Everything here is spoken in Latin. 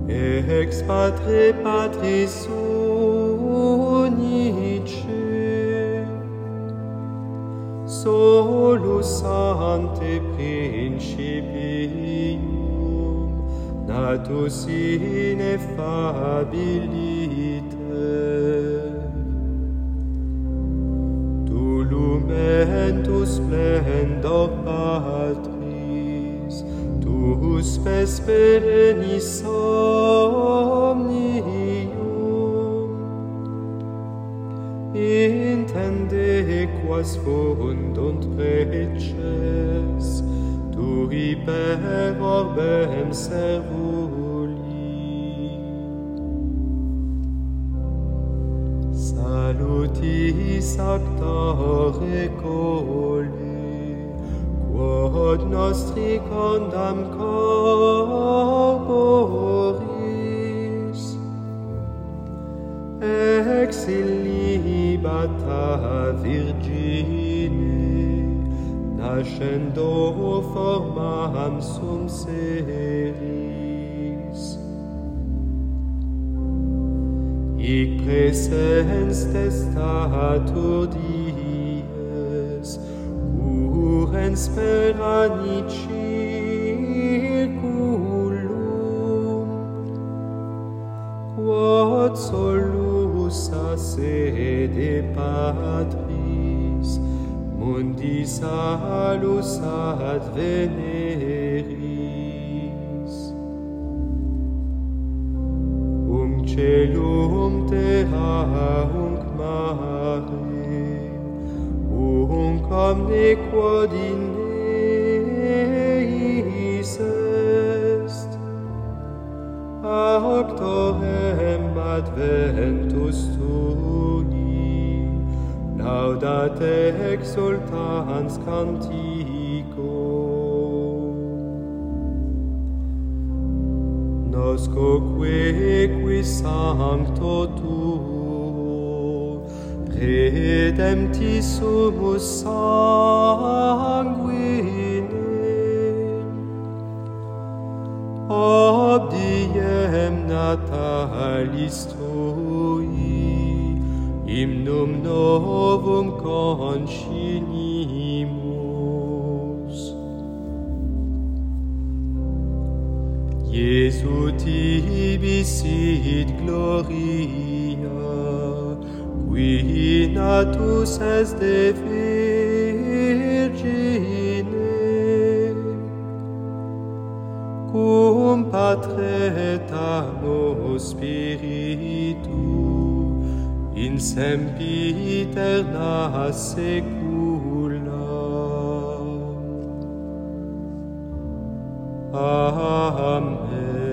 ex patre Patris unice, solus ante principium, natus ineffabiliter, tu lumentus splendor Patris, tu spes perennis omnium, intende quas fundunt preces, tui per orbem servuli. Salutis actore cole, quod nostri condam corporis, ex illibata Virgine, nascendo formam sum seris. Hic praesens testatur dies, urens per anni circulum, quod solus a sede Patris, mundi salus adveneris. Celum terra mare, omne quod in eis est, auctorem adventus tui, laudat exultans cantico. Noscoque qui sancto tuo, redemptis sumus sanguine, ob diem natalis tui, hymnum novum concinimus. Iesu tibi sit gloria, qui natus est de Virgine, cum Patre et Anno Spiritu, in sempiterna saecula. Amen.